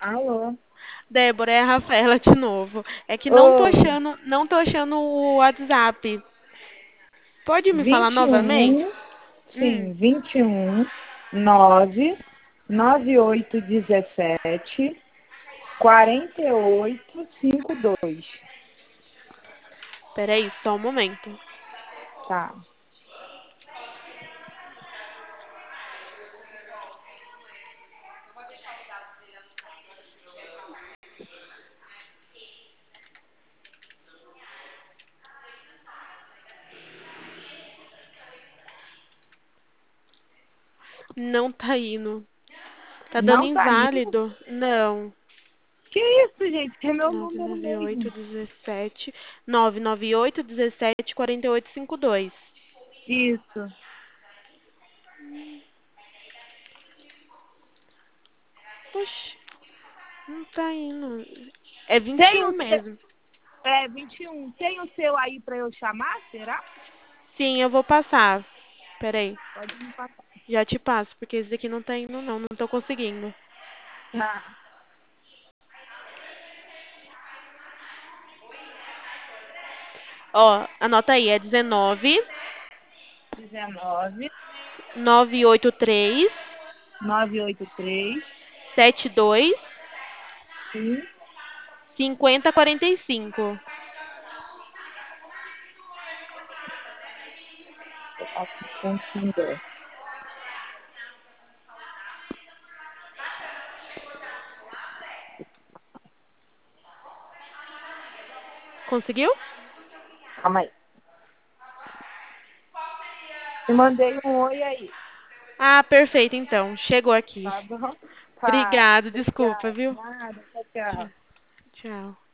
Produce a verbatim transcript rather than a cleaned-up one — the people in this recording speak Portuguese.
Alô? Débora, é a Rafaela de novo. É que não tô Oi, achando, não tô achando o WhatsApp. Pode me falar vinte e novamente? um, Hum, sim, vinte e um, nove, nove oito dezessete, quarenta e oito, cinquenta e dois. peraí, só um momento. Tá. Não tá indo. Tá dando Não tá indo? inválido? Não. Que isso, gente? É meu nove número nove oito mesmo. dezessete nove nove oito dezessete quarenta e oito cinquenta e dois. Isso. Oxi, não tá indo. É vinte e Tem um o seu, mesmo. é, vinte e um. Tem o seu aí para eu chamar, será? Sim, eu vou passar. Peraí. Pode me passar. Já te passo, porque esse daqui não tá indo não, não tô conseguindo. Tá. Ó, anota aí, é dezenove, dezenove, nove oito três, nove oito três, sete dois, sim, cinquenta quarenta e cinco. eu tava confundindo. Conseguiu? Calma aí. Eu mandei um oi aí. Ah, perfeito, então. Chegou aqui. Tá bom? Tá. Obrigado, desculpa, Obrigada. viu? Nada. Tchau, Tchau. tchau. Tchau.